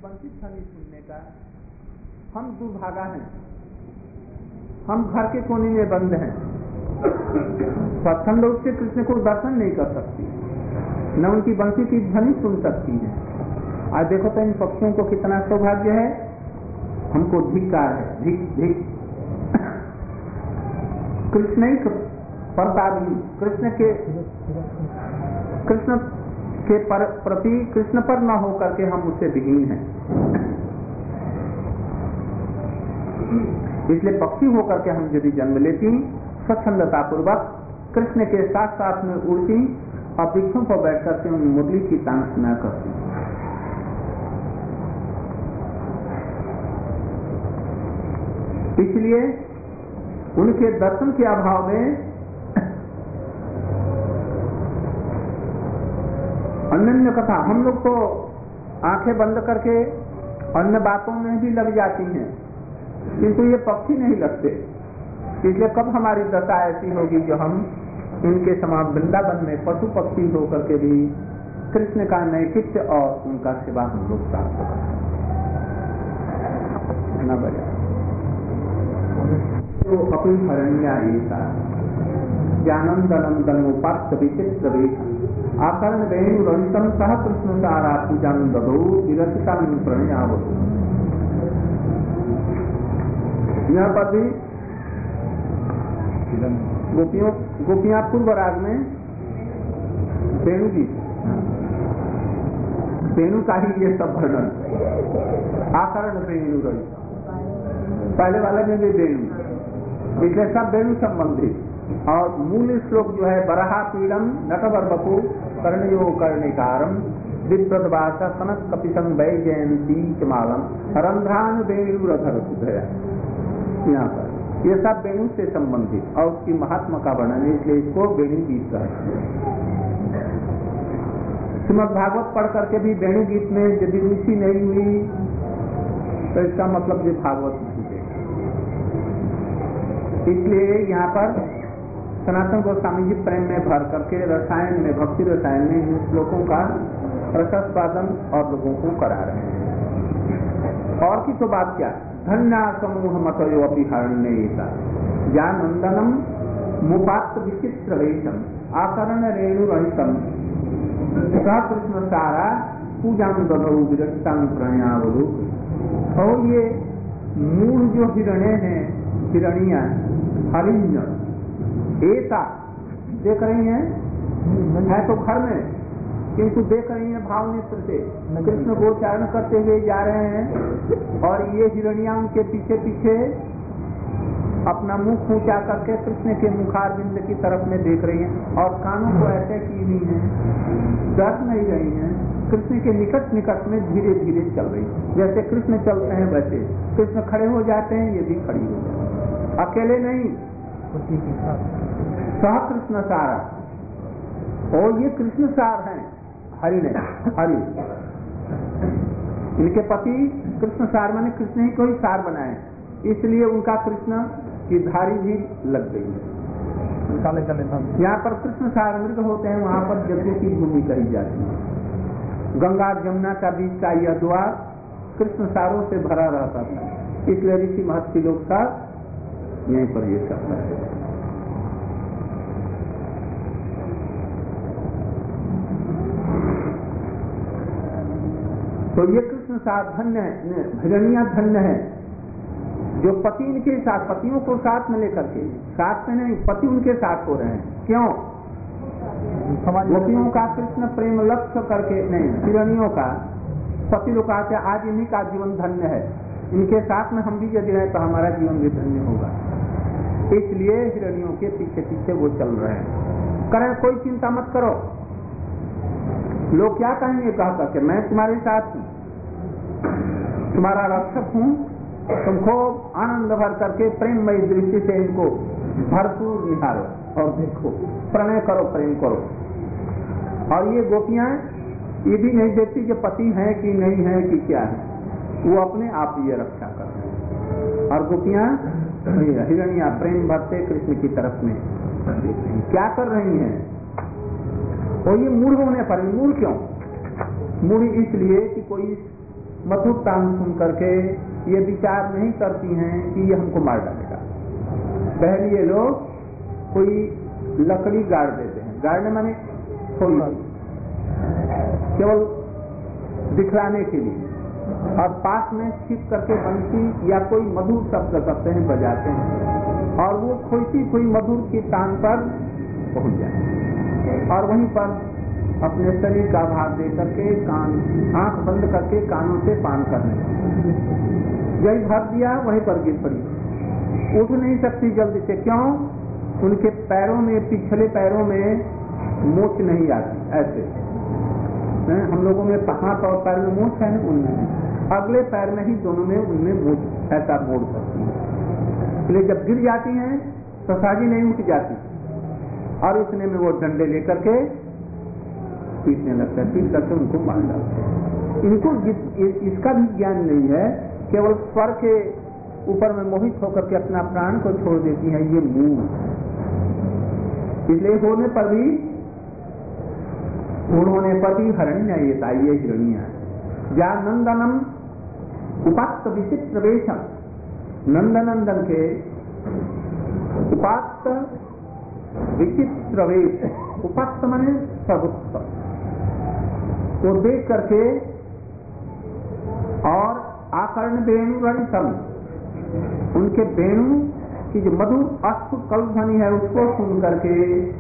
बंसी ध्वनि सुनने का। हम दुर्भागा हैं, हम घर के कोने में बंद हैं, स्वच्छंद रूप से कृष्ण को दर्शन नहीं कर सकती, न उनकी बंसी की ध्वनि सुन सकती है। आज देखो तो इन पक्षियों को कितना सौभाग्य है, हमको धिक्कार है, धिक धिक। कृष्ण ही परतावी, कृष्ण के प्रति कृष्ण पर न होकर के हम उससे विहीन हैं। इसलिए पक्षी होकर के हम यदि जन्म लेती, स्वच्छंदता पूर्वक कृष्ण के साथ साथ में उड़ती और वृक्षों पर बैठ करके उन मुरली की तान सुना करती। इसलिए उनके दर्शन के अभाव में अन्य कथा हम लोग तो आंखें बंद करके अन्य बातों में भी लग जाती हैं, किंतु ये पक्षी नहीं लगते। इसलिए कब हमारी दशा ऐसी होगी जो हम इनके समान वृंदावन में पशु पक्षी होकर के भी कृष्ण का नैकित्य और उनका सेवा हम लोग प्राप्त करना बजा। तो अपनी हरण्या ऐसा ज्ञानंदनंदन उपास्य विचित्र वेश आकरण वेणु रहितम सह कृष्ण सारा पूजन ददो विरचिता प्रणयावतु। यहाँ पर भी गोपियां पूर्व राग में वेणु जी, वेणु का ही ये सब वर्णन, आकरण वेणु रहित, पहले वाले में भी वेणु, इसलिए सब वेणु संबंधित। और मूल श्लोक जो है बरहा पीड़म नटवर बपु कर्णयो कर्णिकारम विप्रदवासा सनक कपिसं वै जयंती चमालम रंध्रान वेणुरधर सुधया। यहाँ पर ये सब वेणु से संबंधित और उसकी महात्मा का वर्णन है, इसलिए इसको वेणु गीत कहते हैं। श्रीमद् भागवत पढ़ करके भी वेणु गीत में यदि रुचि नहीं हुई तो इसका मतलब ये भागवत नहीं है। इसलिए यहाँ पर सनातन गोस्वामी जी प्रेम में भर करके रसायन में, भक्ति रसायन में इन श्लोकों का रसास्वादन और लोगों को करा रहे हैं। और की तो बात क्या, धन्या समूह मतयो अपि हरण्येता ज्ञानंदनम मुपात्र विचित्र वेशम आकरण रेणु रहितम सह कृष्ण सारा पूजां ददौ विरचितां प्रणयावतु। और ये मूल जो हिरण्य हैं, हिरणियां, हरिण्य एता देख रही हैं, है तो घर में, किंतु देख रही हैं भाव नेत्र से, कृष्ण को उच्चारण करते हुए जा रहे हैं। और ये हिरणियां उनके पीछे पीछे अपना मुख ऊंचा करके कृष्ण के मुखारविंद की तरफ में देख रही हैं और कानों को ऐसे की हुई हैं, डर नहीं रही हैं, कृष्ण के निकट निकट में धीरे धीरे चल रही है। जैसे कृष्ण चलते हैं वैसे कृष्ण खड़े हो जाते हैं, ये भी खड़ी हो जाते हैं, अकेले नहीं, सह कृष्ण सारा। और ये कृष्ण सार हैं, हरि नहीं, हरि इनके पति कृष्ण सार माने कृष्ण ही को ही सार बनाए, इसलिए उनका कृष्ण की धारी भी लग गई है। यहाँ पर कृष्ण सार मृग होते हैं, वहाँ पर यज्ञ की भूमि कही जाती है। गंगा जमुना का बीच का यह द्वार कृष्ण सारों से भरा रहता था, इसलिए ऋषि महर्षि लोग का यहीं पर ये करता है। तो ये कृष्ण साथ धन्य है, हिरण्या धन्य है, जो पति इनके साथ, पतियों को साथ में लेकर के, साथ में नहीं, पति उनके साथ हो रहे हैं। क्यों? गोपियों का कृष्ण प्रेम लक्ष्य करके नहीं, हिरणियों का पति लोग कहते हैं आज इन्हीं का जीवन धन्य है, इनके साथ में हम भी यदि हैं तो हमारा जीवन भी धन्य होगा। इसलिए हिरणियों के पीछे पीछे वो चल रहे हैं। करें कोई चिंता मत करो, लोग क्या कहेंगे कह करके, मैं तुम्हारे साथ हूँ, तुम्हारा रक्षक हूँ, तुमको आनंद भर करके प्रेममयी दृष्टि से इनको भरपूर निहारो और देखो, प्रणय करो, प्रेम करो। और ये गोपियां ये भी नहीं देखती कि पति है कि नहीं है कि क्या है, वो अपने आप ये रक्षा कर रहे हैं। और गोपियां हिरणिया प्रेम भरते कृष्ण की तरफ में देख रही, क्या कर रही हैं? और ये मूढ़ होने पर, मूढ़ क्यों? मूढ़ इसलिए कि कोई मधुर तान सुन करके ये विचार नहीं करती हैं कि ये हमको मार डालेगा। पहले ये लोग कोई लकड़ी गाड़ देते हैं, गाड़ने माने थोड़ी केवल दिखलाने के लिए, और पास में छिप करके बंसी या कोई मधुर शब्द करते हैं, बजाते हैं, और वो खोई कोई मधुर की तान पर पहुंच जाए और वहीं पर अपने शरीर का भाग दे करके कान आंख बंद करके कानों से पान करने, यही भर दिया वहीं पर गिर पड़ी, उठ नहीं सकती जल्दी से। क्यों? उनके पैरों में, पिछले पैरों में मोच नहीं आती। ऐसे हम लोगों में हाथ और पैर में मोच है ना, उनमें अगले पैर में ही दोनों में उनमें मोच ऐसा मोड़ सकती है। इसलिए जब गिर जाती हैं तो साजी नहीं उठ जाती, और इतने में वो डंडे लेकर के पीटने लगता है, पीट करके उनको मार डालते हैं। इनको इसका भी ज्ञान नहीं है, केवल स्वर के ऊपर में मोहित होकर के अपना प्राण को छोड़ देती है, ये मूल। इसलिए होने पर भी, उन्होंने पर भी हरणिया ये ताइये हिरणिया जा नंदनम उपात्त विचित्र वेशम, नंदनंदन के उपात्त विचित्र वेश, उपात्त माने सर्वोत्तम, तो देख करके, और आकर्ण वेणु रंतम, उनके वेणु की जो मधुर अश्व कल्पध्वनि है उसको सुन करके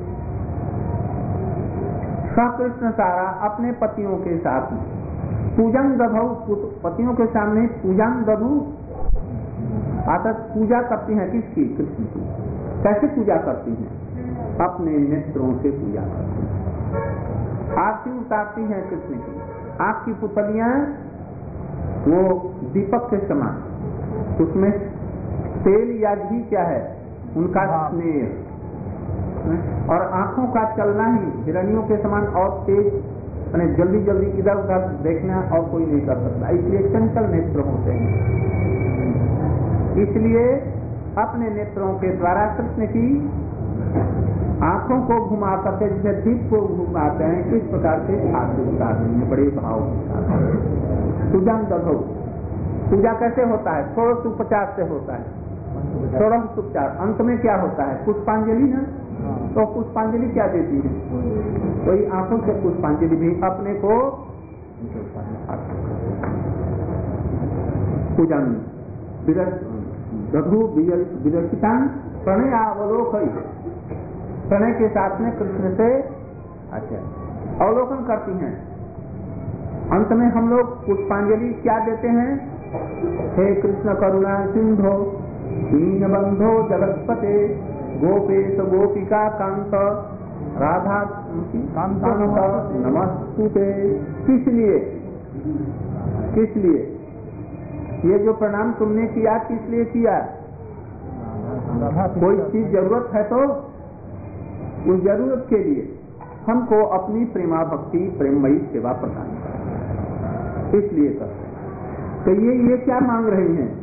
कृष्ण सारा अपने पतियों के साथ पूजन दधौ, पतियों के सामने पूजन दधु, अर्थात पूजा करती हैं किसकी? कृष्ण की। कैसे पूजा करती हैं? अपने नेत्रों से पूजा करती हैं, आरती उतारती हैं कृष्ण की। आँख की पुतलियां वो दीपक के समान, उसमें तेल या घी क्या है? उनका स्नेह, और आंखों का चलना ही हिरणियों के समान और तेज, यानी जल्दी जल्दी इधर उधर देखना और कोई नहीं कर सकता, इसलिए चंचल नेत्र होते हैं। इसलिए अपने नेत्रों के द्वारा कृष्ण की आंखों को घुमा करके, जैसे दीप को घुमाते हैं, इस प्रकार से आरती उतार रही है बड़े भाव के साथ। पूजन दधौ, पूजा कैसे होता है? षोडशोपचार से होता है। षोडशोपचार अंत में क्या होता है? पुष्पांजलि ना। तो पुष्पांजलि क्या देती है? कोई आंखों से पुष्पांजलि भी अपने को पूजन दधु विरचितान प्रणय अवलोक, प्रणय के साथ में कृष्ण से अवलोकन करती हैं। अंत में हम लोग पुष्पांजलि क्या देते हैं? हे कृष्ण करुणा सिंधो दीनबंधो जगत्पते गोपेश गोपिका कांत राधा कांत नमस्तुते। किस लिए? किस लिए ये जो प्रणाम तुमने किया, किस लिए किया? कोई चीज जरूरत है तो उस जरूरत के लिए हमको अपनी प्रेमा भक्ति प्रेममयी सेवा प्रदान कर, इसलिए करते हैं। तो ये क्या मांग रही हैं?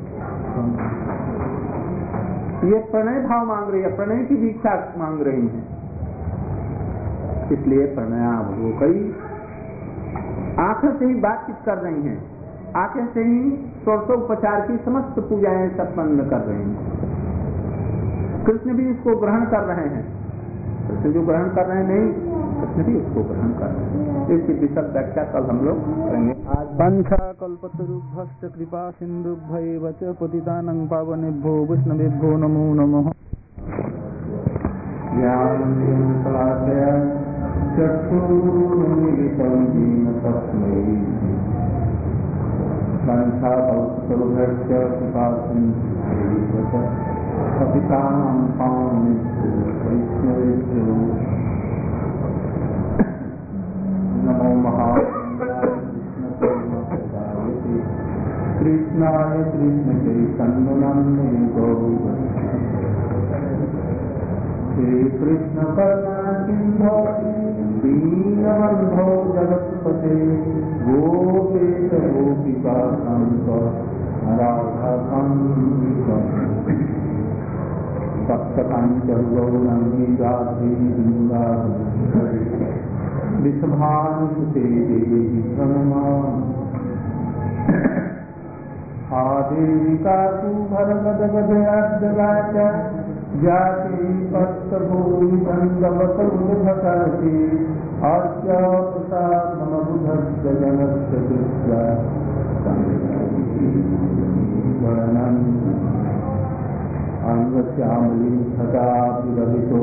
ये प्रणय भाव मांग रही है, प्रणय की भिक्षा मांग रही हैं। इसलिए प्रणयावलोकई, आंखों से ही बातचीत कर रही हैं, आंखें से ही षोडशोपचार की समस्त पूजाएं संपन्न कर रही हैं। कृष्ण भी इसको ग्रहण कर रहे हैं। कृष्ण जो ग्रहण कर रहे हैं नहीं, कृष्ण भी इसको ग्रहण कर रहे हैं। इसकी विशद व्याख्या कल हम लोग करेंगे। वंशा कल्पतरुभ्यश्च कृपा सिन्धुभ्यैव च पतितानां पावनेभ्यो वैष्णवेभ्यो नमो नमः। वंशा कल्पतरुभ्यश्च कृपा सिन्धुभ्यैव च पतितानां पावनेभ्यो वैष्णवेभ्यो नमो महापुरुषाय कृष्णाय कृष्ण चैतन्यनाम्ने गौरवंदे श्री कृष्ण करुणा सिंधो दीनबंधो जगत्पते गोपेश गोपिका कांत राधा कांत सप्तकांचन गौरंगी राधे वृषभानुसुते देवी प्रणमामि। आदेविका तु भरगदगदयाद्यवाच जाति पत्तभूमिबन्धवतुर्भकर्षि अर्च्य प्रसादमबुधस्य जनस्य दृष्ट्वा वर्णन् अंगश्यामली सदा विरहितो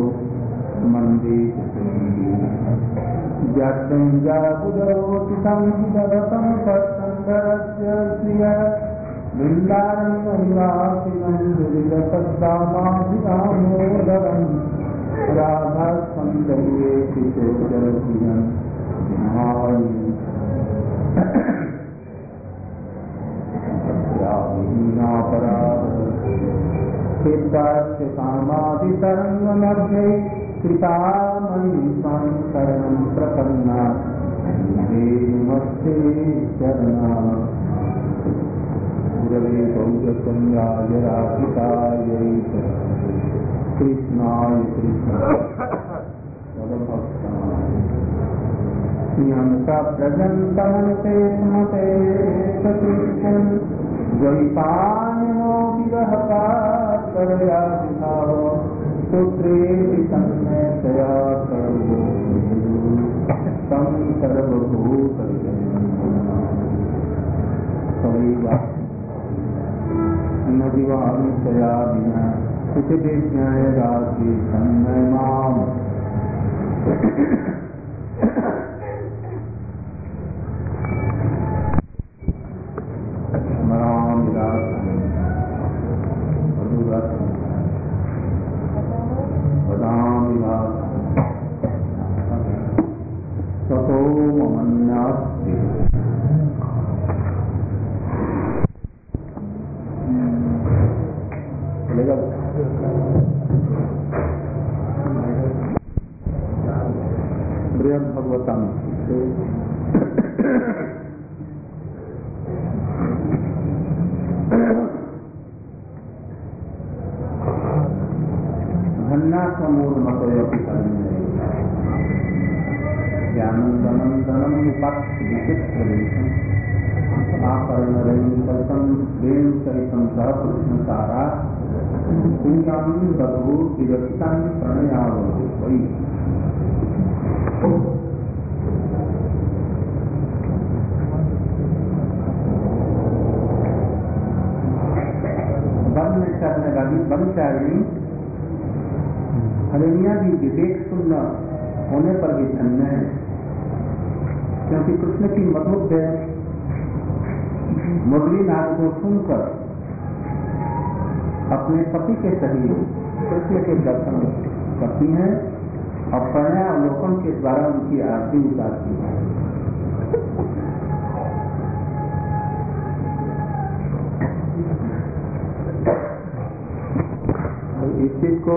मन्दिरं जाबुदरोतितं दरतं सत्संगरस्य श्रिय वृन्दारण्यनिवासिनं दुरितपद्दामाभिरामोदरं राधास्कन्दये किशोरप्रियं क्षेत्रास्य कामादितरङ्गमध्ये कृतामयि स्वां शरणं प्रपन्ना नमस्ते चरणा गुरवे गौरचन्द्राय राधिकायै कृष्णाय प्रजन्तमनते स्मते कृष्णं द्वैपायनो विरहकातरया विभाव पुत्रेति तन्मयतया सर्वो तं सर्वभूतजनम् न जीवामि तया विना कुचिदेज्ञाय दासि तन्मय माम् भगवतम धन्यात्मूर्मतोऽपि ज्ञानन्दनन्दनम् उपाक्षिविचित्रवेशम् आकर्णरेणुसहितं वेणुसहितं सह कृष्णसारा पूजां दधो विरक्तां प्रणयावधो वै वन में चलने वाली वनचारिणी हरिणियां भी विवेक शून्य होने पर भी धन्य है, क्योंकि कृष्ण की मधुर मुरली नाद को सुनकर अपने पति के सही कृष्ण के दर्शन करती हैं और प्रणयावलोकन के द्वारा उनकी आरती उतारती है। तो इस चीज को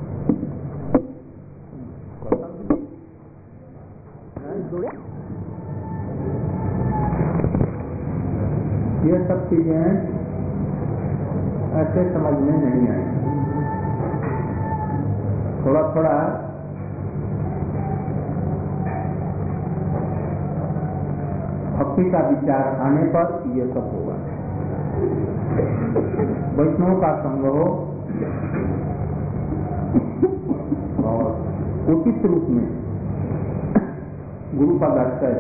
ये सब चीजें ऐसे समझ में नहीं आई। थोड़ा थोड़ा भक्ति का विचार आने पर ये सब होगा। वैष्णव का संग हो और उचित रूप में गुरु का आश्रय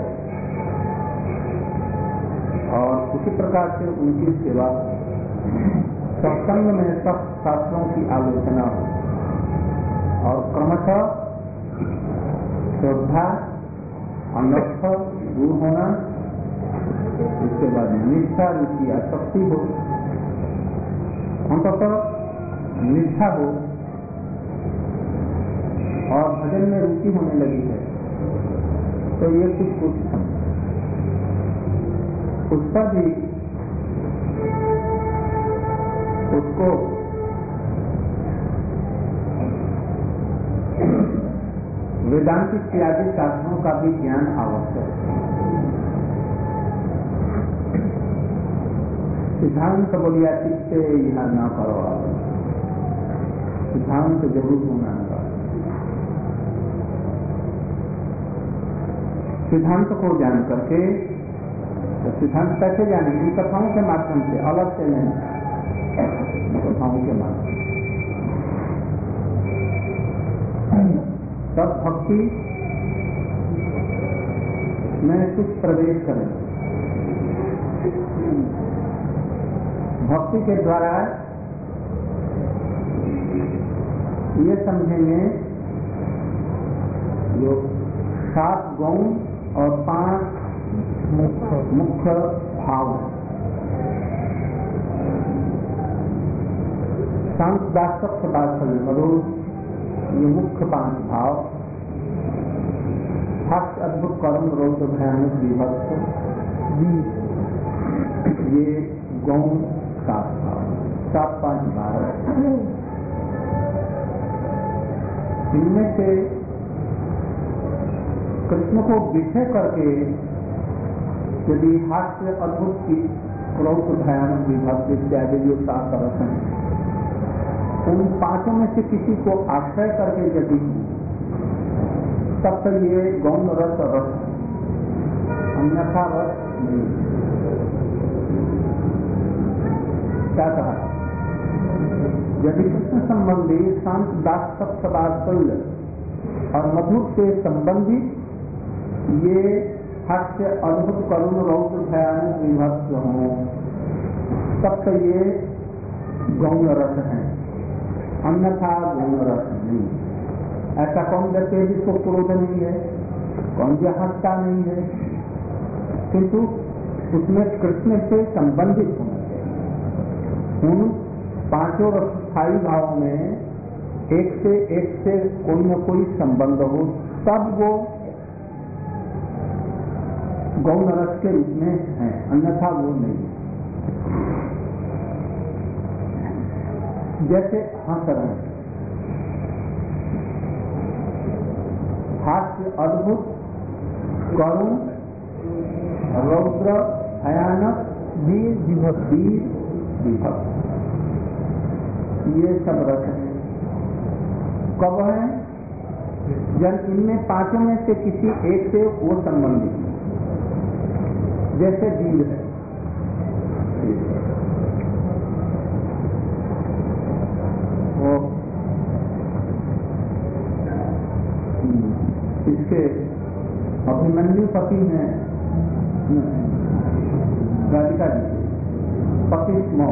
और उसी प्रकार से उनकी सेवा, सत्संग में सब शास्त्रों की आलोचना हो और क्रमशः श्रद्धा अनर्थ दूर होना, इसके बाद निष्ठा रुचि आसक्ति हो, अंततः निष्ठा हो और भजन में रुचि होने लगी है, तो ये कुछ उस पर भी उसको वेदांत इत्यादि शास्त्रों का भी ज्ञान आवश्यक है। सिद्धांत बोलिया चित्ते यह न करो, सिद्धांत जरूर होना होगा। सिद्धांत को जान करके तो सिद्धांत कैसे जाने? इन कथाओं के माध्यम से, अलग से नहीं, इन कथाओं के माध्यम तब भक्ति में कुछ प्रवेश करें। भक्ति के द्वारा ये समझेंगे जो 7 गौण और 5 मुख्य भाव है। शांत दासक सदाचल मधुर, ये मुख्य 5 भाव। हास्य अद्भुत कर्म रौद्र भयानक विभत्स, ये गौण 7 भाव, 7-5 भाव। इनमें से कृष्ण को विषय करके यदि हास्य अद्भुत की रौद्र भयानक विभत्स इत्यादि जो 7 रस हैं, उन 5 में से किसी को आश्रय करके यदि तब तक ये गौण रस रस, अन्यथा रस नहीं। क्या कहा? यदि कृष्ण संबंधी शांत दास सदाचल और मधुर से संबंधित ये हास्य अद्भुत करुण रौद्र भयानक विभत्स हों, तब तो ये गौण रस है, अन्यथा गौण रस नहीं। ऐसा कौन व्यक्ति है जिसको क्रोध नहीं है? कौन जो हंसता नहीं है? किंतु उसमें कृष्ण से संबंधित होना चाहिए। उन 5 स्थायी भावों में एक से कोई न कोई संबंध हो, तब वो गौण रस के रूप में है, अन्यथा वो नहीं। जैसे हंस रहे, हास्य अद्भुत करुण रौद्र भयानक वीर विभत्स, ये सब रस है। कब है? जब इनमें 5 में से किसी एक से वो संबंधित, जैसे वीर है, वो इसके अभिमन्यु पति हैं राधिका जी, पति स्मो,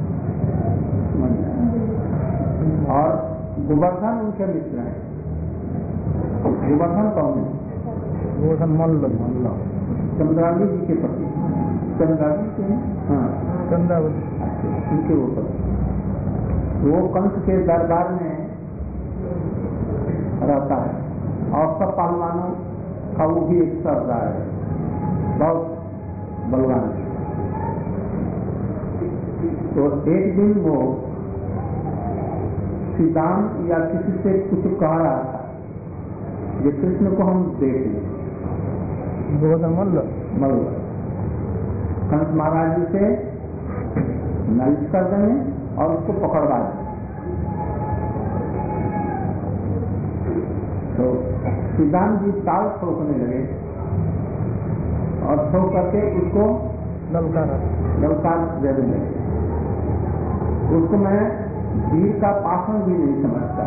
और गोवर्धन उनके मित्र हैं। गोवर्धन कौन है? गोवर्धन मल्ल, चंद्रावली जी के पति, चंद्रावली के, हाँ चंद्रावली, उनके वो पति। वो कंस के दरबार में रहता है और सब पहलवानों का वो भी एक सरदार है, बहुत बलवान। तो एक दिन वो सीताम या किसी से कुछ कह रहा था, ये कृष्ण को हम देख लें। मल्ल कंस महाराज जी से नालिश कर देंगे और उसको पकड़वा दें। तो सीताम जी ताल ठोकने लगे और ठोक करके उसको ललकार दे देंगे। उसको मैं वीर का पाषण भी नहीं समझता।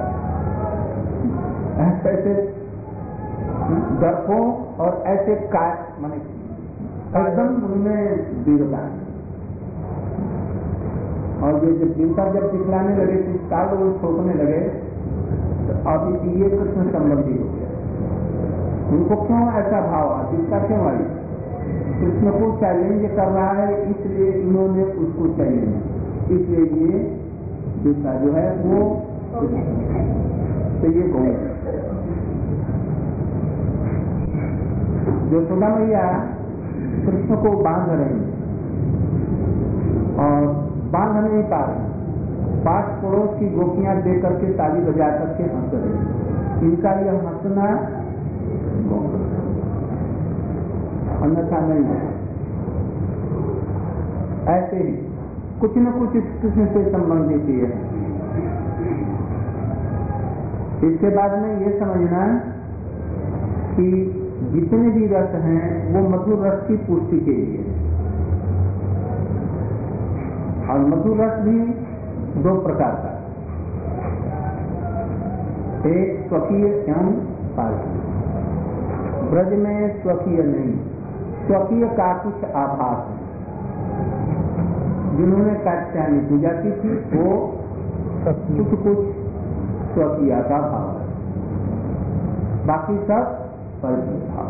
ऐसे दर्पों और ऐसे माने एकदम उनमें वीरता। और ये जब वीरता जब दिखलाने लगे, कुछ काल वो ठोकने लगे, तो अब ये कृष्ण संबंधी हो गया। उनको क्यों ऐसा भाव आ, जिसका क्यों आई? कृष्ण को चैलेंज कर रहा है, इसलिए इन्होंने उसको चैलेंज, इसलिए ये वीरता जो है वो, तो ये गौर यशोदा मैया कृष्ण को बांध रहे हैं और बांध नहीं पा रहे। 5 पड़ोस की गोपियां दे करके ताली बजा करके हंस रहे हैं। इनका यह हंसना अन्यथा नहीं है। ऐसे ही कुछ न कुछ इस कृष्ण से संबंधित ही है। इसके बाद में ये समझना कि जितने भी रस हैं वो मधुर रस की पुष्टि के लिए, और मधुर रस भी दो प्रकार का, एक स्वकीय एवं पार्थिव। ब्रज में स्वकीय नहीं, स्वकीय का कुछ आभास है। जिन्होंने कात्यायनी पूजा की थी वो कुछ स्वकीय का भाव है, बाकी सब परकीय भाव।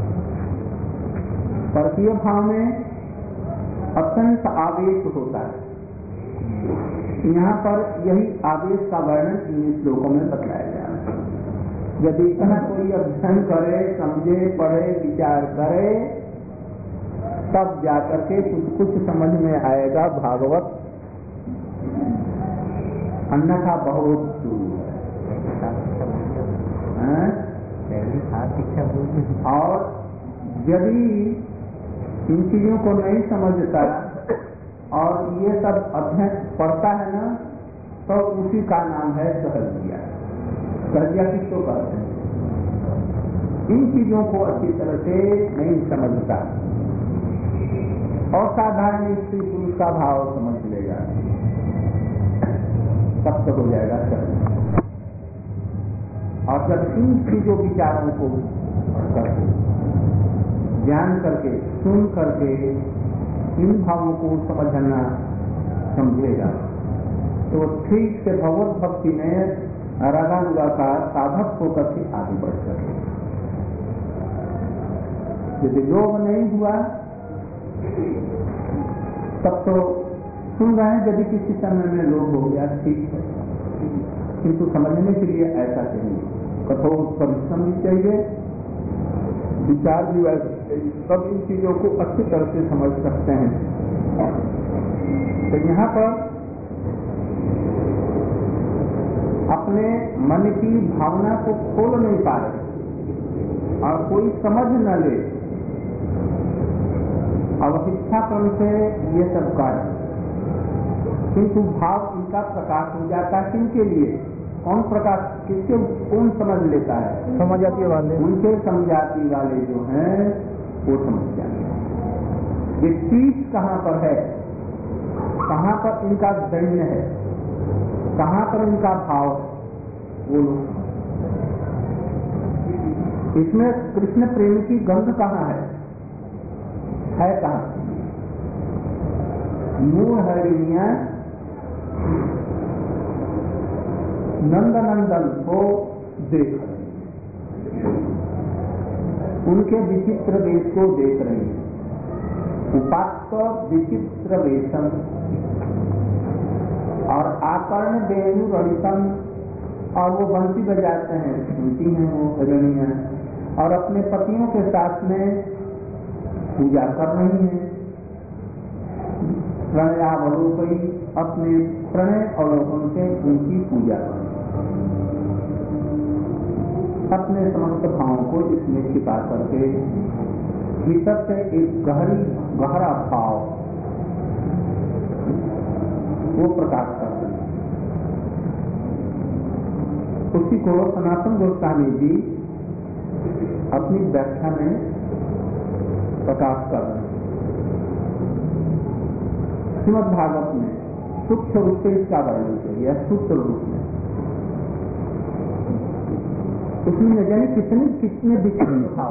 परकीय भाव में अत्यंत आवेश होता है। यहाँ पर यही आवेश का वर्णन इन श्लोकों में बतलाया जा रहा है। यदि इतना कोई अध्ययन करे, समझे, पढ़े, विचार करे, तब जाकर के कुछ समझ में आएगा भागवत, अन्यथा बहुत दूर है। और यदि इन चीजों को नहीं समझता और ये सब अध्ययन पढ़ता है ना, तो उसी का नाम है सहजिया। सहजिया किसको कहते हैं? इन चीजों को अच्छी तरह से नहीं समझता और साधारण स्त्री पुरुष का भाव समझ लेगा, तब तो हो जाएगा सहजिया। और जब इन चीजों विचारों को करके, जान करके, सुन करके इन भावों को समझना समझेगा, तो ठीक से भगवत भक्ति में रागानुगा का साधक होकर के आगे बढ़ सके। यदि लोभ नहीं हुआ तब तो सुन रहे हैं, यदि किसी समय में लोभ हो गया ठीक है, किंतु समझने के लिए ऐसा चाहिए, कठोर परिश्रम भी चाहिए, विचार भी वैसे चाहिए, तब इन चीजों को अच्छी तरह से समझ सकते हैं। तो यहाँ पर अपने मन की भावना को खोल नहीं पा रहे और कोई समझ न ले, अवशिक्षापन से ये सब कार्य, किंतु भाव इनका प्रकाश हो जाता है। किनके लिए? कौन प्रकाश, किसके, कौन समझ लेता है? समझाती वाले, उनके समझाती वाले जो हैं वो समझ जाते हैं। ये चीज कहाँ पर है, कहाँ पर इनका दैन्य है, कहाँ पर इनका भाव है, वो लोग इसमें कृष्ण प्रेम की गंध कहाँ है कहाँ? मूल हरिणिया नंदनंदन को देख रहे, उनके विचित्र वेश को देख रहे हैं। उपात्त विचित्र वेशम और आकर्ण वेणु रड़ितम, और वो बंसी बजाते हैं, सुनती हैं वो हरिणियां, और अपने पतियों के साथ में पूजा कर रही हैं। प्रणयावलोकई, अपने प्रणय अवलोकन से उनकी पूजा कर, अपने समस्त भावों को इसमें छिपा करके भीतर से एक गहरा भाव वो प्रकाश करते हैं। उसी को सनातन गोस्वामी जी अपनी व्याख्या में प्रकाश कर रहे हैं। श्रीमद् भागवत में सूक्ष्म रूप से इसका वर्णन किया, सूक्ष्म रूप में उसमें न जाने कितने विचित्र भाव।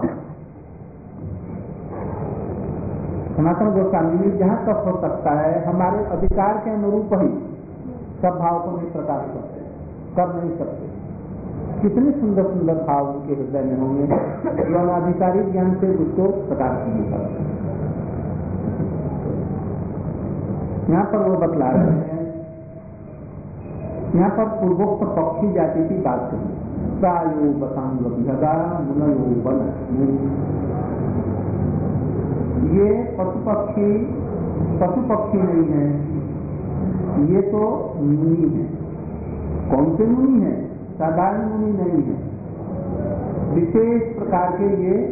सनातन गोस्वामी जी जहाँ तक हो सकता है हमारे अधिकार के अनुरूप ही सब भाव को नहीं प्रकाश करते, कर नहीं सकते। कितने सुंदर सुंदर भाव उनके हृदय में होंगे जो अनाधिकारी ज्ञान से उसको प्रकाश नहीं करते। यहाँ पर वो बतला रहे हैं, यहाँ पर पूर्वोक्त पक्षी जाति की बात करी, प्रायो बसांग विहगा मुनयो बन। ये पशु पक्षी नहीं है, ये तो मुनि है। कौन से मुनि है? साधारण मुनि नहीं है, विशेष प्रकार के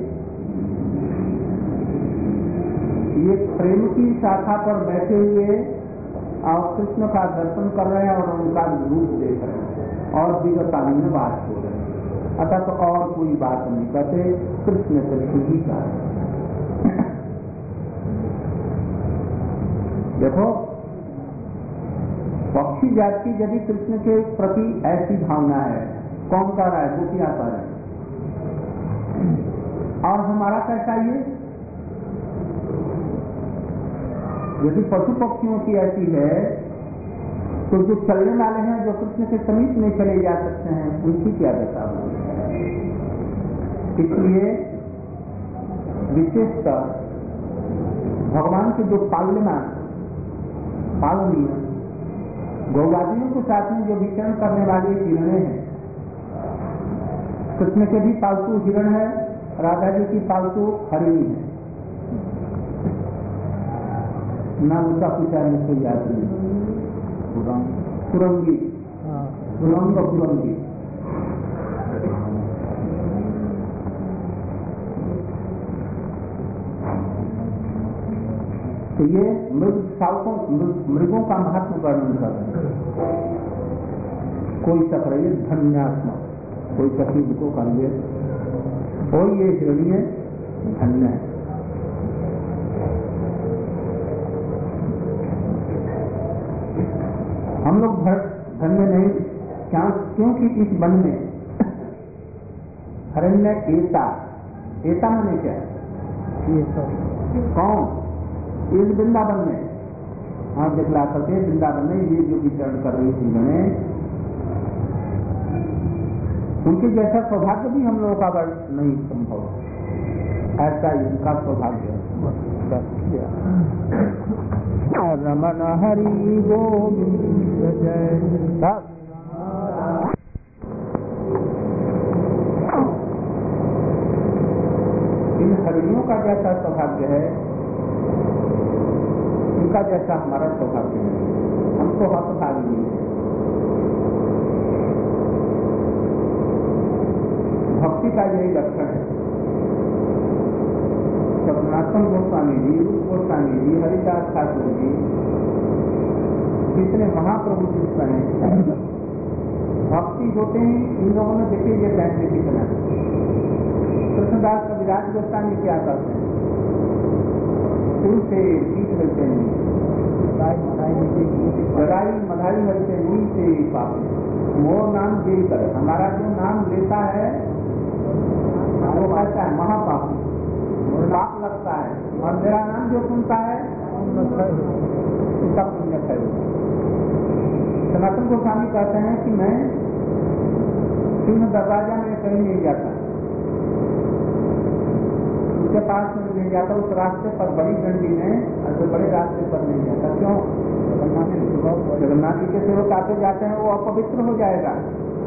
ये प्रेम की शाखा पर बैठे हुए और कृष्ण का दर्शन कर रहे हैं और उनका रूप देख रहे हैं और दिव्यतानी में बात हो रहे हैं। अतः तो और कोई बात नहीं कहते, कृष्ण कृष्ण ही का। देखो, पक्षी जाति की यदि कृष्ण के प्रति ऐसी भावना है, कौन कर रहा है? गोपियां कर रहे हैं। और हमारा कैसा ये? यदि पशु पक्षियों की ऐसी है, तो जो चलने वाले हैं, जो कृष्ण के समीप में चले जा सकते हैं, उनकी क्या दशा होगी? इसलिए विशेषकर भगवान के जो पालनीय गौवादियों के साथ में जो विचरण करने वाले हिरणे हैं, कृष्ण के भी पालतू हिरण है, राधा जी की पालतू हरिणी है। ना उसका पूछा मुझको याद नहीं, पुरंगी, पुरंगी। तो ये मृगों का महत्व वर्णन कर रहे हैं। कोई सकरिए धन्यात्मक, कोई सखी को करिए, और ये हिरण्य धन्य है। हम लोग धन्य नहीं, क्योंकि इस वन में हिरण्य एता माने क्या? कौन? इस वृंदावन में हम दिखला करते, वृंदावन में ये जो विचरण कर रही थी मैंने, उनके जैसा सौभाग्य भी हम लोगों का नहीं संभव, ऐसा इनका सौभाग्य है। रमन हरि गोविंद जय। इन हरियों का जैसा सौभाग्य है, उनका जैसा हमारा सौभाग्य है। हमको हतभागी है। भक्ति का यही लक्षण है। सनातन गोस्वामी जी, रूप गोस्वामी जी, हरिदास ठाकुर जी, जितने महाप्रभु जी हैं, भक्ति होते ही इन लोगों ने देखे ये बैठने की तरह। कृष्णदास कविराज गोस्वामी क्या करते हैं? फूल से गीत हलते नहीं, गदाई मधाई हलते नहीं से पापी, मोर नाम जेल करे। हमारा जो नाम लेता है वो कहता है महापापी, पाप लगता है, और मेरा नाम जो सुनता है उसका पुण्य है। सनातन गोस्वामी कहते हैं कि मैं सिंह दरवाजा में कहीं नहीं जाता, उसके पास में नहीं जाता, उस रास्ते पर बड़ी डंडी में, और बड़े रास्ते पर नहीं जाता। क्यों? जगन्नाथ जी के सेवक आते जाते हैं, वो अपवित्र हो जाएगा।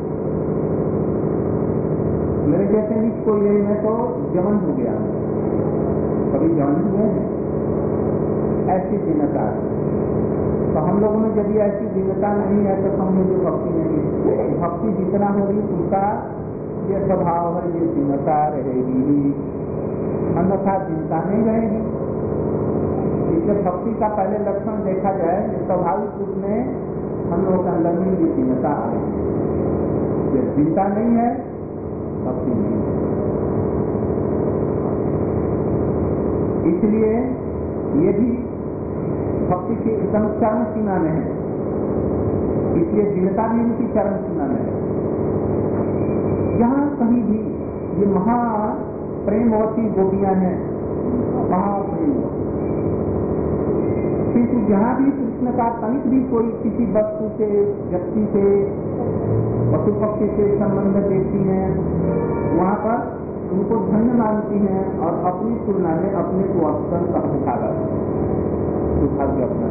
मेरे जैसे भी कोई नहीं, मैं तो जमन हो गया, कभी जमन हुए हैं, ऐसी दीनता। तो हम लोगों में यदि ऐसी दीनता नहीं है तो हम जो भक्ति नहीं है। भक्ति जितना होगी उसका ये स्वभाव है, ये दीनता रहेगी, अन्यथा चिंता नहीं रहेगी। इसलिए भक्ति का पहले लक्षण देखा जाए, स्वाभाविक रूप में हम लोगों के अंदर में ये दीनता आ रही है। ये चिंता नहीं है, भक्ति नहीं है। इसलिए ये भी भक्ति की एकदम चरम सीमा में है, इसलिए दीनता भी उनकी चरम सीमा में है। जहाँ कहीं भी ये महाप्रेमवती गोपियां हैं, महाप्रेमवती, किंतु जहाँ भी कृष्ण का तनिक भी कोई किसी वस्तु से, व्यक्ति से, पशु पक्षी से संबंध देखती हैं, वहाँ पर उनको धन्य मानती हैं और अपनी तुलना में अपने को अक्सर कम दिखाकर दुर्भाग्य अपना।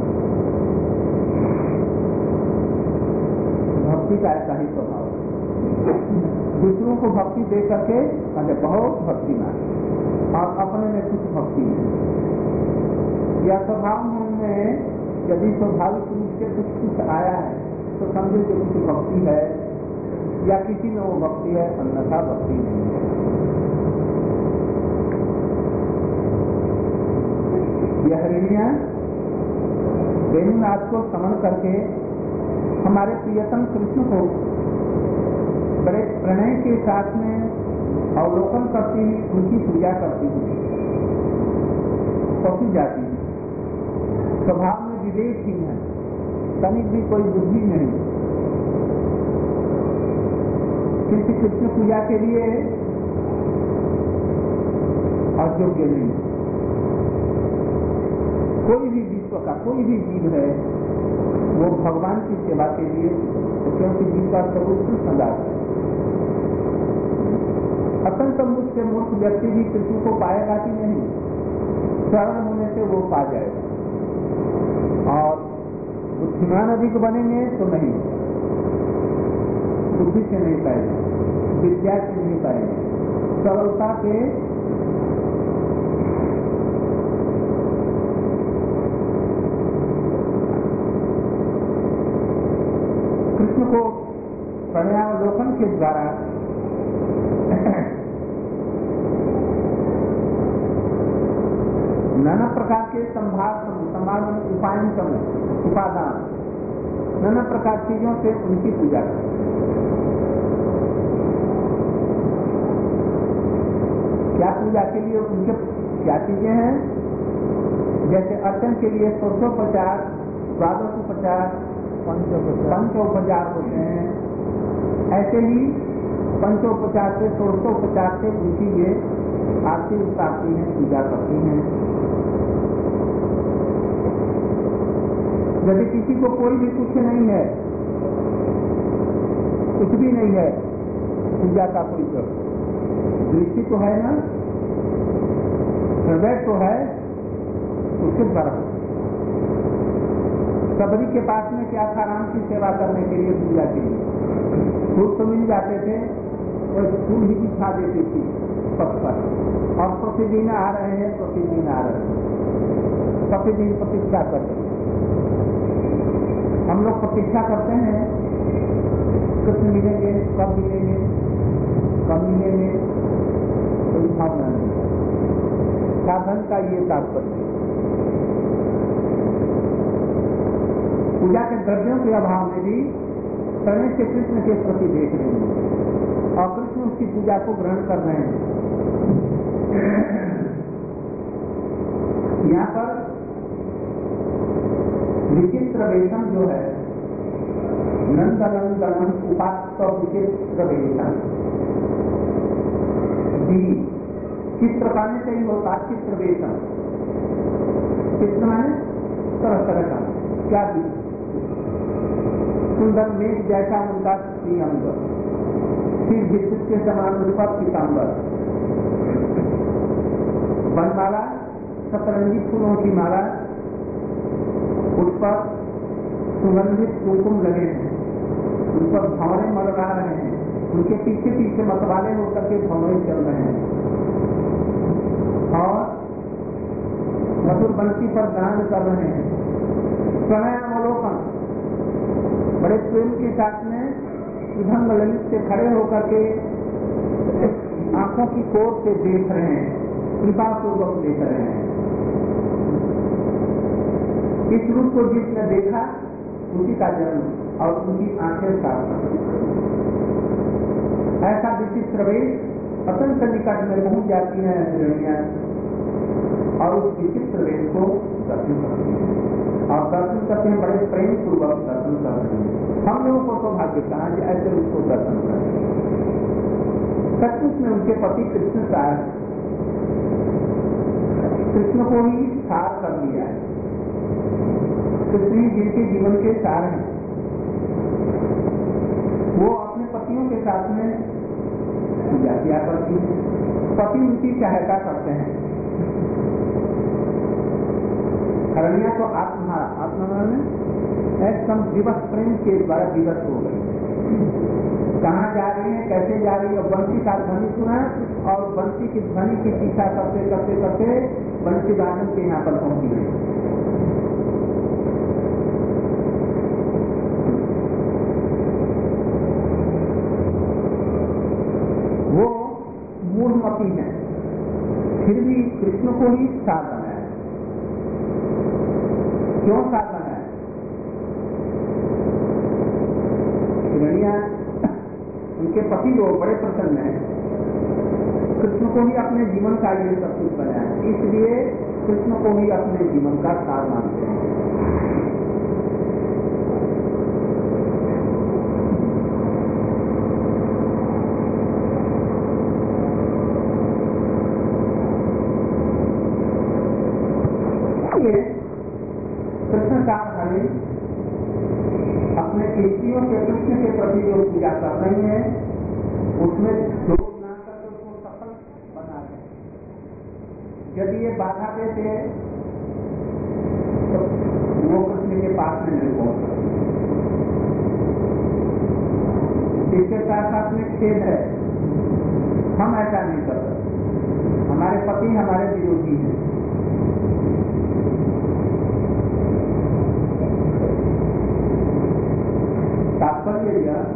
भक्ति का ऐसा ही स्वभाव, दूसरों को भक्ति दे करके कहते बहुत भक्ति मान, और अपने में कुछ भक्ति नहीं। यह स्वभाव में यदि स्वाभाविक रूप से कुछ कुछ आया है तो समझे कि कुछ भक्ति है, या किसी में वो भक्ति है, अन्यथा भक्ति नहीं है। यह हरिणियां वेणुनाथ को समन करके हमारे प्रियतम कृष्ण को बड़े प्रणय के साथ में अवलोकन करती हुई उनकी पूजा करती हुई पहुंच जाती है। स्वभाव में विवेकहीन है, तनिक भी कोई बुद्धि नहीं, किसी कृष्ण पूजा के लिए अयोग्य नहीं। कोई भी विश्व का कोई भी जीव है वो भगवान की सेवा के लिए, क्योंकि जीव का स्वरूप कृष्ण दास है। अत्यंत मूर्ख से मूर्ख व्यक्ति भी कृष्ण को पाएगा कि नहीं, सरल होने से वो पा जाएगा। और बुद्धिमान अधिक बनेंगे तो नहीं, बुद्धि से नहीं पाएंगे, विद्या से नहीं पाएंगे, सरलता के कृष्ण को प्रणयावलोकन के द्वारा नाना प्रकार के समागम उपादान नाना प्रकार चीजों से उनकी पूजा करें। क्या पूजा के लिए उनके क्या चीजें हैं? जैसे अर्चन के लिए षोडशोपचार, द्वादशोपचार, पंचोपचार होते हैं, ऐसे ही पंचोपचार से षोडशोपचार से उनकी ये आरती उतारती हैं, पूजा करती हैं। यदि किसी को कोई भी कुछ नहीं है, कुछ भी नहीं है, पूजा का कोई दृष्टि तो है ना, हृदय तो है, उसके द्वारा सबरी के पास में क्या था? राम की सेवा करने के लिए, पूजा के लिए फूल तो मिल जाते थे, और फूल ही बिछा देती थी पथ पर, और प्रतिदिन आ रहे हैं, प्रतिदिन आ रहे हैं, प्रतिदिन प्रतीक्षा करते हैं। हम लोग प्रतीक्षा करते हैं कृष्ण मिलेंगे, कब मिलेंगे, कब मिलेंगे, कोई भावना नहीं। साधन का ये तात्पर्य, पूजा के द्रव्यों के अभाव में भी प्रणय से कृष्ण के प्रति देख रहे हैं और कृष्ण उसकी पूजा को ग्रहण कर रहे हैं। यहाँ पर विचित्र वेशम जो है, नंदनंदन उपास्य विचित्र वेशम, चित्र पाने से ही होता चित्र वेशम। चित्र माने तरह तरह का, क्या सुंदर मेघ जैसा उनका श्रीअंग, फिर विद्युत के समान उनका पीताम्बर, बनमाला, सतरंगी फूलों की माला, उस पर सुगंधित कुमकुम लगे हैं, उन पर भंवरे मलरा रहे हैं, उनके पीछे पीछे मतवाले होकर के भंवरे चल रहे हैं, और मधुर बंसी पर गान कर रहे हैं। प्रणयावलोकन, बड़े प्रेम के साथ में सुधंग ललित से खड़े होकर के आंखों की कोर से देख रहे हैं, कृपा पूर्वक देख रहे हैं। इस रूप को जिसने देखा उसी का जन्म और उनकी आंखें साफ। ऐसा विचित्र वेश अत्यंत निकट में पहुंच जाती है हिरणियां, और उस विचित्र वेश को दर्शन करती है, और दर्शन करते हैं बड़े प्रेम पूर्वक दर्शन कर रहे हैं। हम लोगों को सौभाग्य कहा कि ऐसे उसको दर्शन करें। सचमुच में उनके पति कृष्ण सार, कृष्ण को ही सार कर दिया है, कृष्ण ही जिनके जीवन के सार हैं। वो अपने पतियों के साथ में पूजा किया करती है, पति उनकी सहायता करते हैं। हरणिया तो आत्मा में एकदम दिवस प्रेम के द्वारा दिवस हो गई। कहाँ जा रही है, कैसे जा रही है, बंसी का ध्वनि सुना, और बंसी की ध्वनि की पीछा करते करते करते बंसी गार्डन के यहाँ पर पहुंची गई। वो मूढ़मती है, फिर भी कृष्ण को ही साथ बनाया। क्यों साथ बनाया? हिरणिया उनके पति लोग बड़े प्रसन्न हैं, कृष्ण को ही अपने जीवन का ये सब कुछ बनाया, इसलिए कृष्ण को ही अपने जीवन का सार मानते हैं। कृष्ण का हमें अपने केशियों के कृष्ण के प्रति जो पूजा कर रही है उसमें जोर ना करके उसको सफल बना दें। यदि ये बाधा देते तो वो कृष्ण के पास में नहीं पहुंच सकते। इसके साथ साथ में खेद है, हम ऐसा नहीं कर सकते, हमारे पति हमारे विरोधी हैं। तात्पर्य यह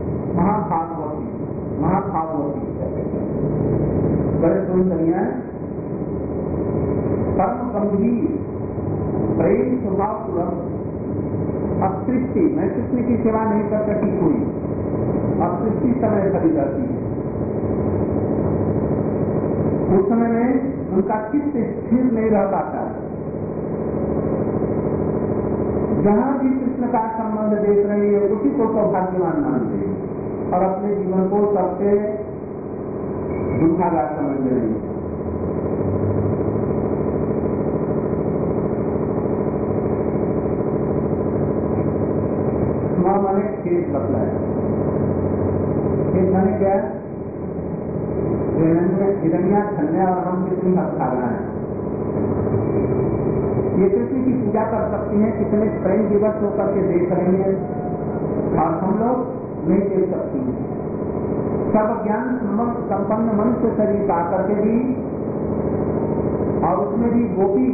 महाभागवती बड़े सुंदरियां परम गंभीर प्रेम स्वभाव पूर्वक असृष्टि, मैं कृष्ण की सेवा नहीं कर सकी कोई, असृष्टि समय खड़ी रहती है। उस समय में उनका चित्त स्थिर नहीं रह पाता। जहां भी कृष्ण का संबंध देख रही है उसी को सौभाग्यवान मानते हैं और अपने जीवन को सबसे दुखागा समझ रही है। मैंने खेत बतलाया, खेत मैंने क्या हिरण्या धन्या और हम कितनी हत्यारा है। ये कृष्ण की पूजा कर सकती हैं, कितने प्रेम दिवस होकर के देख रही है और हम लोग नहीं देख सकती हैं। सब ज्ञान संपन्न मनुष्य शरीर पा करके भी और उसमें भी गोपी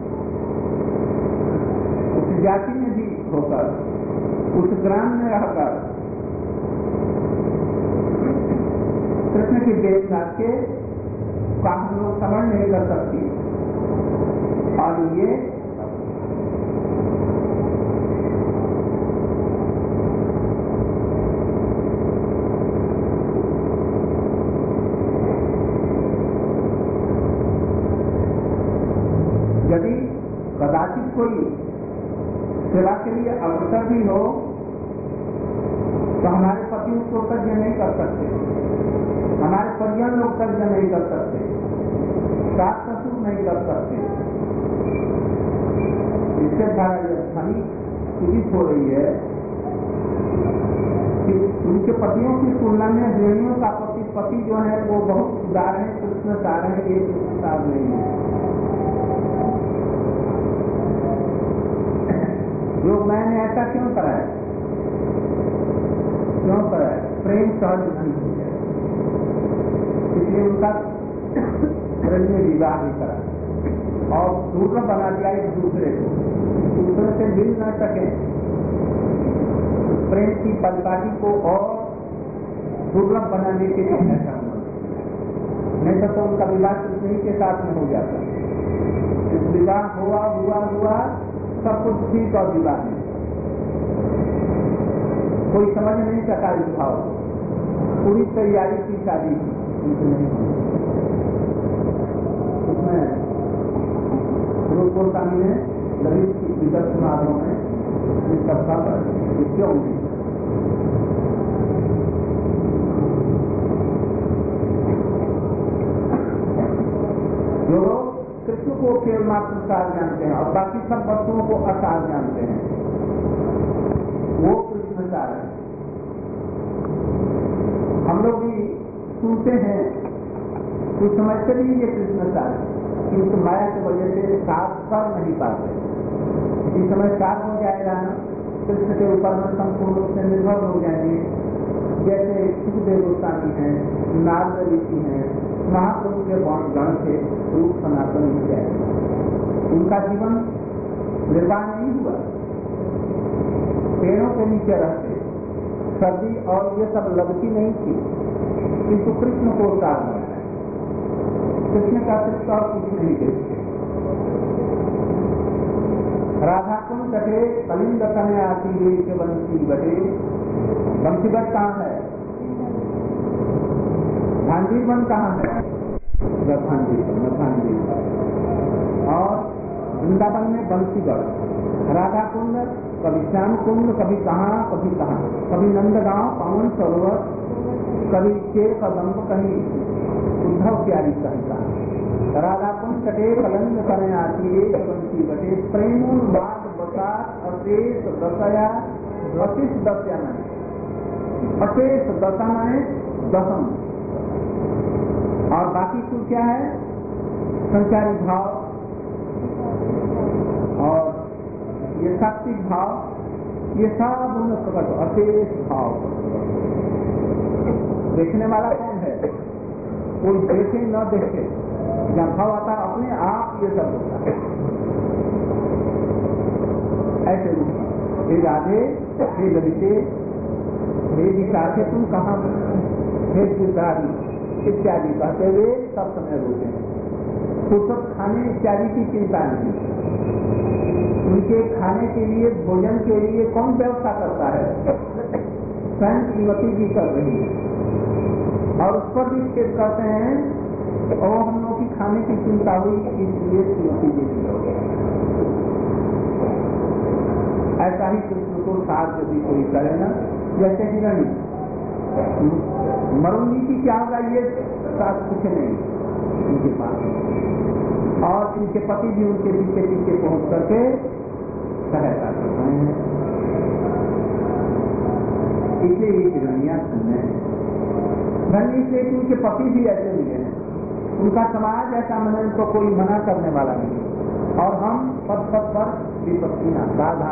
उस जाति में भी होकर उस ग्राम में रहकर कृष्ण की देखभाल के का हम लोग समझ नहीं कर सकती। और ये यदि कदाचित कोई सेवा के लिए अवसर भी हो तो हमारे पति उसको तर्ज नहीं कर सकते, हमारे परिजन लोग तर्ज नहीं कर सकते, सास ससुर नहीं कर सकते। इससे द्वारा यह ध्वनि सूचित हो रही है कि उनके पतियों की तुलना में गृहिणियों का पति जो है वो बहुत उदार है, कृष्ण सार है, ये सार नहीं है। योग मैंने ऐसा क्यों कराया? क्यों कराया? प्रेम सहज नहीं हो जाए, इसलिए उनका प्रेम में विवाह ही करा और दूर बना दिया एक दूसरे को, दूसरे से मिल न सके, प्रेम की परिपाटी को और दुर्लभ बनाने के लिए ऐसा हुआ। नहीं तो उनका विवाह कृष्ण के साथ में हो जाता। विवाह हुआ सब कुछ ठीक और विवाह नहीं, कोई समझ नहीं सका इस भाव को। पूरी तैयारी की शादी उसमें गुरु गोस्वामी ने ललित की विगत समारोह में इस सत्ता पर क्यों नहीं जो कृष्ण को केवल मात्र सार जानते हैं और बाकी सब वस्तुओं को असार जानते हैं, वो कृष्ण सार है। हम लोग भी सुनते हैं कुछ समझते भी ये कृष्ण सार है, किंतु माया की वजह से साथ कर नहीं पाते। इस समय साथ हो जाएगा ना, कृष्ण के ऊपर में संपूर्ण रूप से निर्भर हो जाएंगे। जैसे सुखदेव गोस्वामी है, नारद ऋषि है, महाप्रभु के गण थे, रूप सनातन इत्यादि, उनका जीवन निर्वाह नहीं हुआ। पेड़ों के नीचे रहते, सर्दी और ये सब लगती नहीं थी, किंतु कृष्ण को साथ बनाया। कृष्ण का सिर्फ और कुछ नहीं देखते। राधा कुंड कटे कलिंग तने आती के बंसी बटे, बंसी बट कहाँ है? भांडीर वन कहाँ है? भांडीर। और वृंदावन में बंसीगढ़, राधा कुंड, कभी श्याम कुंड, कभी कहाँ, कभी नंदगांव, पावन सरोवर, कभी केर कदम्ब, कहीं उद्धव प्यारी कहता। राधा कुंड कटे कलंद करने आती है बंसी बटे प्रेमूल बात बसा अशेष दशया अशेष दशा में अशेष दशा में दशम। और बाकी कुल क्या है? संचारी भाव और ये सात्विक भाव, ये सब उनमें प्रकट अशेष भाव। देखने वाला कौन है? कोई देखे न देखे, जहाँ भाव आता है अपने आप ये सब होता है। ऐसे हे राधे, हे ललिते, हे विशाखे, तुम कहाँ? हे सुधारी इत्यादि कहते हुए सब समय रोते हैं। फुर्सत खाने इत्यादि की चिंता नहीं। उनके खाने के लिए, भोजन के लिए कौन व्यवस्था करता है? स्वयं श्रीमती जी कर रही है। और उस पर भी खेद करते हैं और हम लोग की खाने की चिंता हुई, इसलिए श्रीमती जी की हो गया। ऐसा ही कृष्ण को साथ यदि कोई करे ना, जैसे हिरणी मरुंगी की क्या होगा ये साथ कुछ नहीं उनके पास। और इनके पति भी उनके पीछे पीछे पहुंच करके सहायता कर रहे हैं। इसलिए ये हिरणियां सुनने धनी से उनके पति भी ऐसे मिले हैं। उनका समाज ऐसा मने उनको कोई मना करने वाला नहीं। और हम पद पद पर विपत्तियां बाधा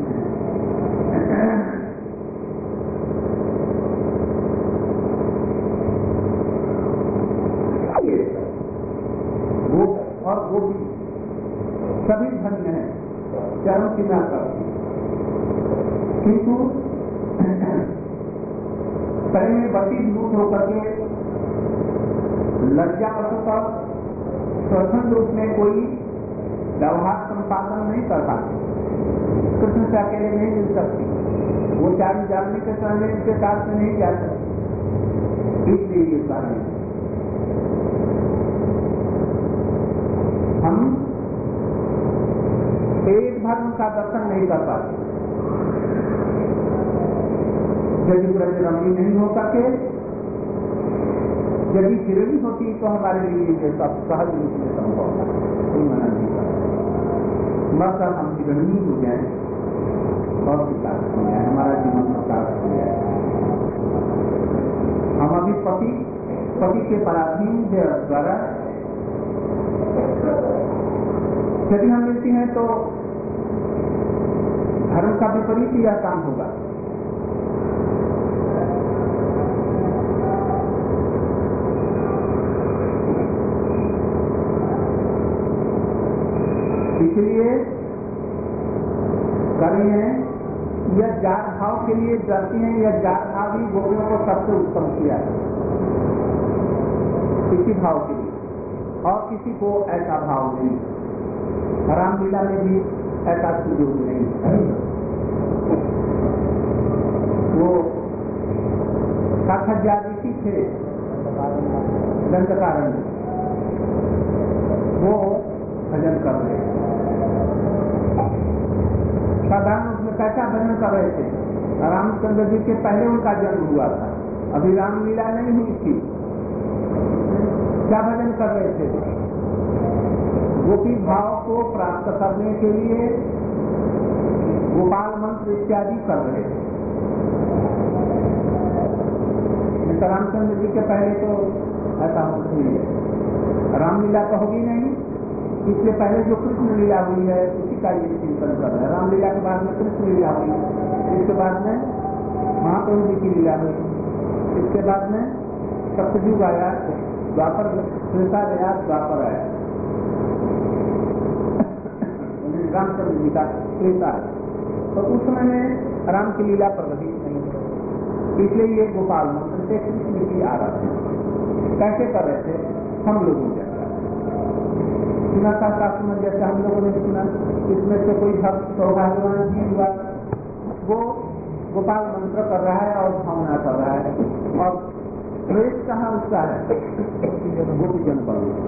और वो भी सभी धन्य है चरम सीमा कर। किंतु शरीर में बत्ती दूर होकर के लज्जा पर स्वतंत्र रूप में कोई व्यवहार संपादन नहीं कर पाते। कृष्ण से अकेले नहीं मिल सकती, वो चार जानने के समय के साथ में नहीं जा सकती। इसलिए ये कारण हम पेट भर उनका दर्शन नहीं कर पाते। यदि ब्रज रमणी नहीं हो सके, यदि हिरणी होती तो हमारे लिए ये सब सहज रूप में संभव था, कोई मना नहीं करता। मगर हम हिरणी हो जाए और विकास हो जाए, हमारा जीवन प्रकाश हो जाए। हम अभी पति के पराधीन द्वारा यदि हम मिलती हैं तो धर्म का विपरीत यह काम होगा। इसलिए कवि हैं यह जात भाव के लिए डरती हैं। यह जात भाव ही गोपियों को सबसे उत्तम किया है, इसी भाव के लिए। और किसी को ऐसा भाव नहीं। रामलीला में भी ऐसा सुयोग नहीं। वो साक्षात्कार थे दंडकारण्य, वो भजन कर रहे। साधारण उसमें कैसा भजन कर रहे थे? रामचंद्र जी के पहले उनका जन्म हुआ था, अभी रामलीला नहीं हुई थी। क्या भजन कर रहे थे? गोपी भाव को प्राप्त करने के लिए गोपाल मंत्र इत्यादि कर रहे थे। रामचंद्र जी के पहले तो ऐसा हुई है, रामलीला तो होगी नहीं, इसलिए पहले जो कृष्ण लीला हुई है उसी का ये चिंतन कर रहे हैं। रामलीला के बाद में कृष्ण लीला हुई, इसके बाद में महाप्रभु जी की लीला हुई, इसके बाद में सतयुग आया, द्वापर त्रेता गया, द्वापर आया, रामचंद्र जी का त्रेता है। तो उस समय में राम की लीला प्रगति नहीं है, इसलिए ये गोपाल मंत्र से कृष्ण की आराधना कैसे कर रहे थे? हम लोगों जैसा सुना था शास्त्र में, जैसे हम लोगों ने सुना, इसमें से कोई भक्त सौभाग्यवान जी हुआ, वो गोपाल मंत्र कर रहा है और भावना कर रहा है और द्वेष कहाँ उसका है? गोपी जन बल्लभ,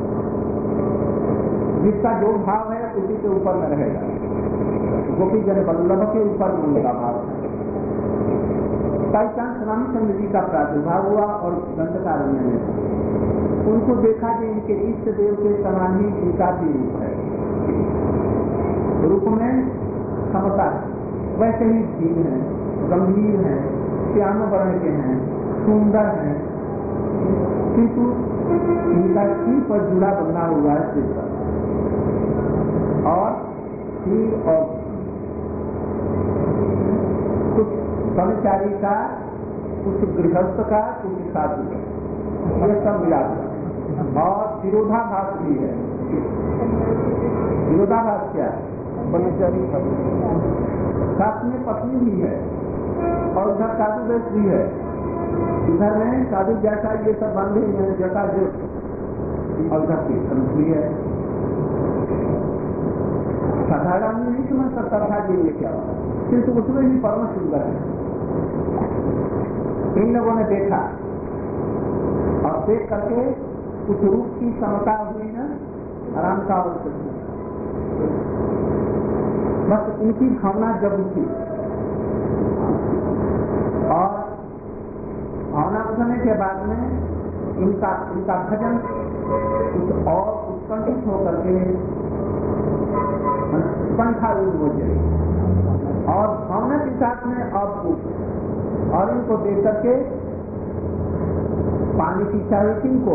जिसका जो भाव है उसी के ऊपर में रहेगा। गोपी जन बल्लभ के ऊपर में उनका भाव है। कई चांस रामचंद्र जी का प्रादुर्भाव हुआ और दंडकारण्य में उनको देखा कि इनके इष्ट देव के समान ही इनका भी रूप है, रूप में क्षमता है, वैसे ही धीर है, गंभीर है, श्याम वर्ण के हैं, सुंदर है, किंतु इनका सिर पर जुड़ा बंधा हुआ है सिर पर, और सिर और कुछ कर्मचारी का, कुछ गृहस्थ का, कुछ साधु का, ये सब मिला और विरोधाभास भी है। विरोधाभास क्या है? कर्मचारी साथ में पत्नी भी है और उधर साधु वेश भी है। इधर में साधु जैसा ये सब बांधे हैं जैसा जो, और उधर कीर्तन भी है। साधारण नहीं समझ सकता था कि ये क्या हुआ, किंतु उसमें भी परम सुंदर है। इन लोगों ने देखा और देख करके कुछ रूप की समता हुई ना, आराम का अवसर, बस उनकी भावना जब उठी और भावना उठने के बाद में इनका भजन कुछ और उत्कंठित होकर के पंखारूढ़ हो जाए और भावना के साथ में अब और इनको देख करके पानी की चाहिए इनको